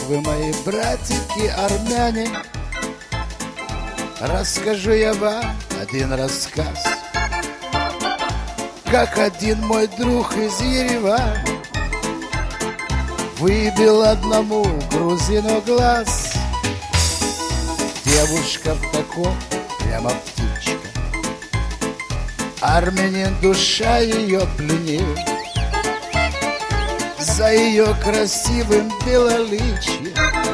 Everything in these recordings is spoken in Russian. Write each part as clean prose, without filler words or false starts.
вы мои братики армяне, расскажу я вам один рассказ. Как один мой друг из Еревана выбил одному грузину глаз. Девушка в таком, прямо птичка, армянин душа ее пленил. За ее красивым белоличьем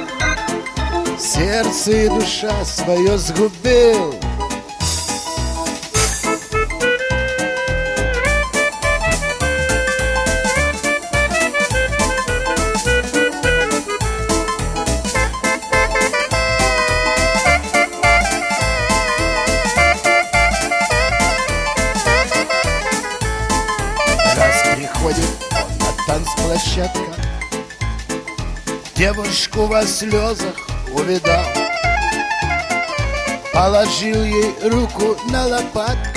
сердце и душа свое сгубил. Раз приходит он на танцплощадку, девушку во слезах увидал, положил ей руку на лопатку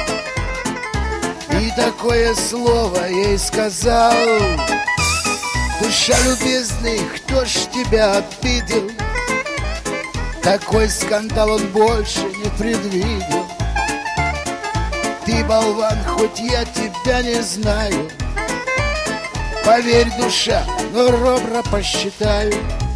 и такое слово ей сказал: душа любезный, кто ж тебя обидел? Такой скандал он больше не предвидел. Ты болван, хоть я тебя не знаю, поверь, душа, но ровно посчитаю.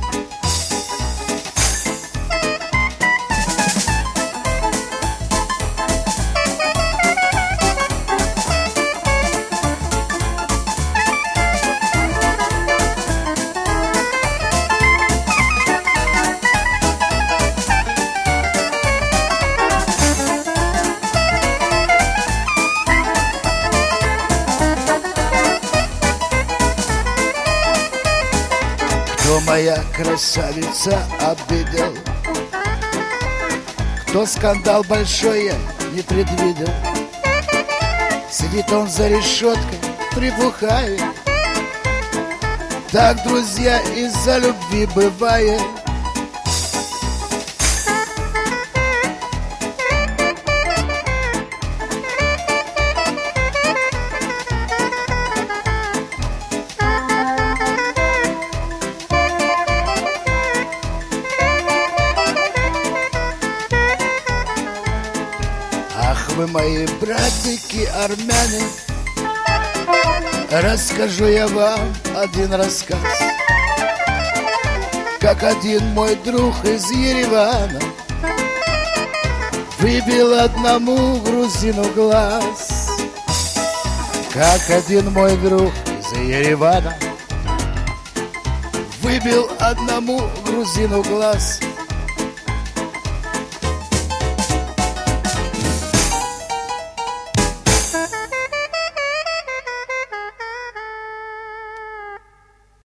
Кто моя красавица обидел, кто скандал большой я не предвидел. Сидит он за решеткой, прибухает. Так, друзья, из-за любви бывает. Ах, вы мои братики армяне, расскажу я вам один рассказ. Как один мой друг из Еревана выбил одному грузину глаз. Как один мой друг из Еревана выбил одному грузину глаз.